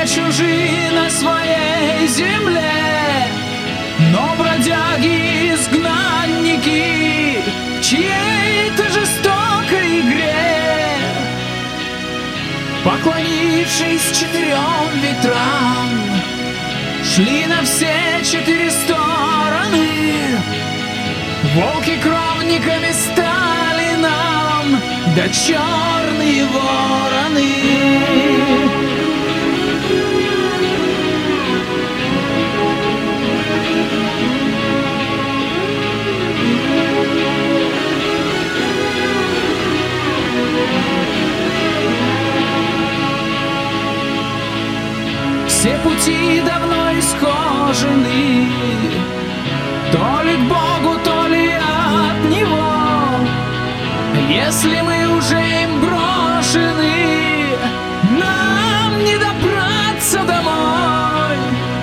не чужие на своей земле, но бродяги-изгнанники в чьей-то жестокой игре, поклонившись четырем ветрам, шли на все четыре стороны. Волки кровниками стали нам, да черные вороны. Все пути давно исхожены, то ли к Богу, то ли от Него. Если мы уже им брошены, нам не добраться домой.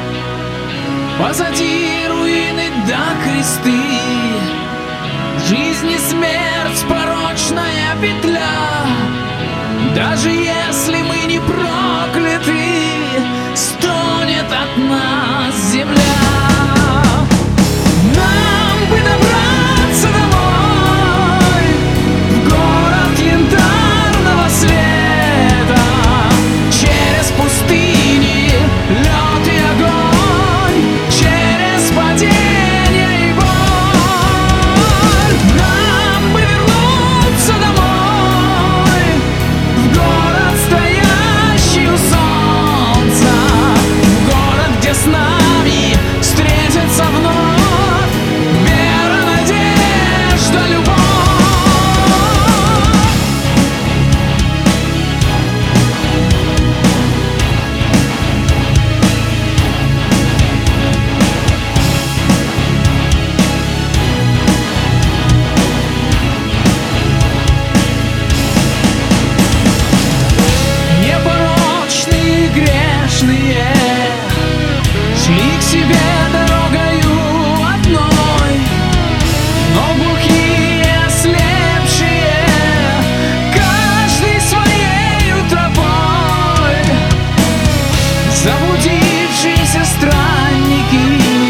Позади руины да кресты, жизнь и смерть порочная петля. Даже если мы не прокляты, стонет от нас земля. Нам бы добраться домой, в город янтарного света, через пустыни, лед и огонь, через падение и боль. Нам бы вернуться домой, в город, стоящий у солнца, в город, где с нами встретятся вновь вера, надежда, любовь. Непорочные, грешные шли к себе дорогою одной, но глухие, ослепшие, каждый своею тропой. Заблудившиеся странники,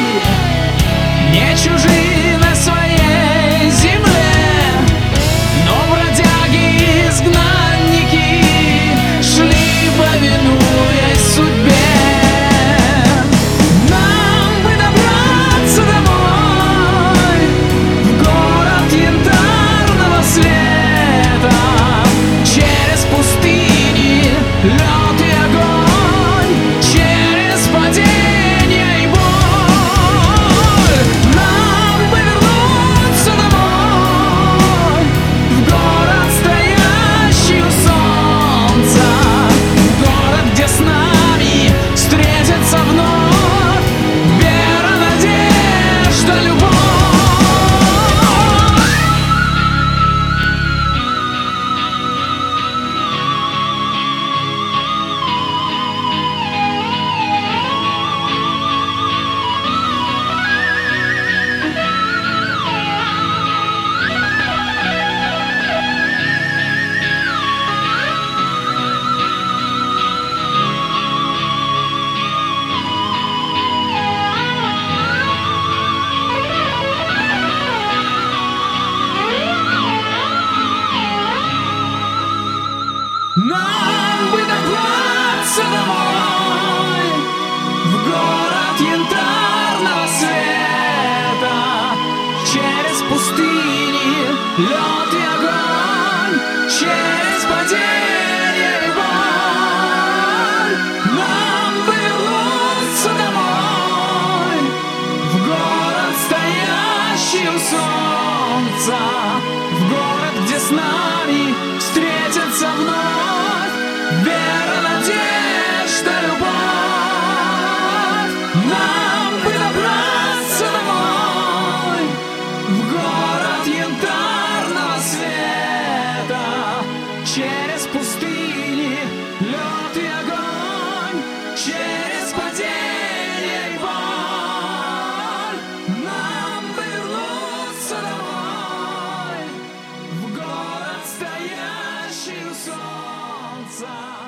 не чужие на своей земле, но бродяги-изгнанники шли, повинуясь судьбе. Нам бы добраться домой, в город янтарного света, через пустыни, лед и огонь, через падение и боль. Нам бы вернуться домой, в город, стоящий у солнца, в город, где с нами встретятся вновь вера, надежда, любовь. Нам бы добраться домой, в город янтарного света, через пустыни, лед и огонь, через падение и боль. Нам бы вернуться домой, в город, стоящий у солнца, в город, где с нами встретятся вновь вера, надежда, любовь. Нам бы добраться домой, в город янтарного света, через пустыни, лед и огонь, через падение и боль. Нам бы вернуться домой, в город, стоящий у солнца.